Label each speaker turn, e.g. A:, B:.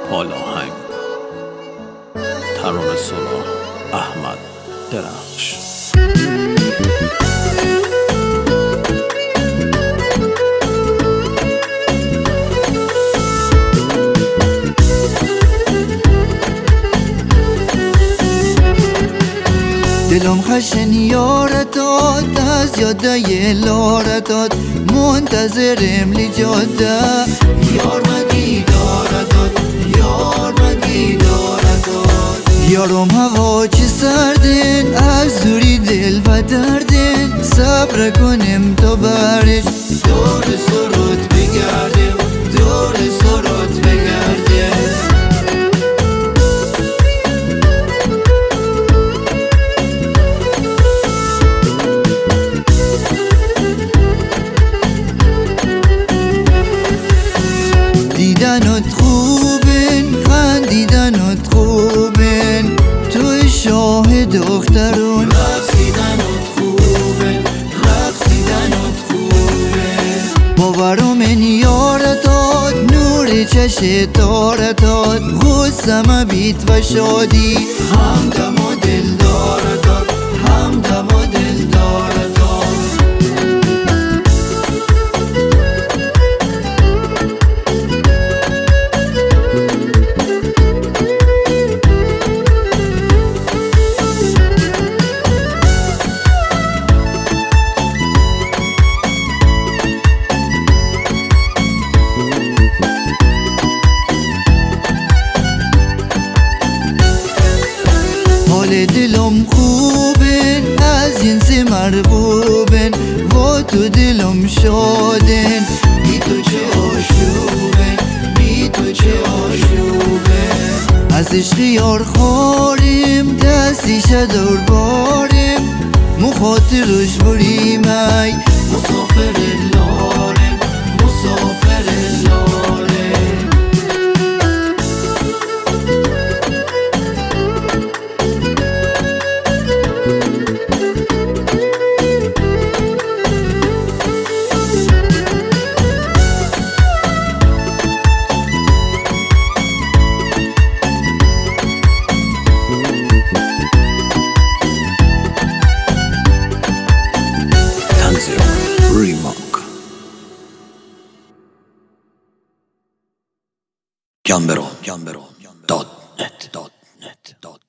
A: پالاهنگ. ترانه سرا احمد درخش.
B: دلم خشن یارتاد از یادای لارتاد منتظرم لی جاده یار مدی دارتاد یار مدی دارتاد یارم هوا چه سردن از زوری دل و دردن صبر کنم تا برش دور سرات بگردم دور سرات بگردم. دیدنت خوبن خندیدنت خوبن تو شاه دخترون رقصیدنت خوبن رقصیدنت خوبن باورم این یارتاد نور چش تارتاد غصم بیت و شادی همدم و دل دارتاد همدم و دل دارتاد. حال دلم خوبن از جنس مرغوبن و تو دلم شادن بی تو چه آشوبن بی تو چه آشوبن از عشق یار خاریم دستیش دور باریم مخاطرش بریم ای مسافر لارم مسافر لارم.
A: Remake. Gambero.net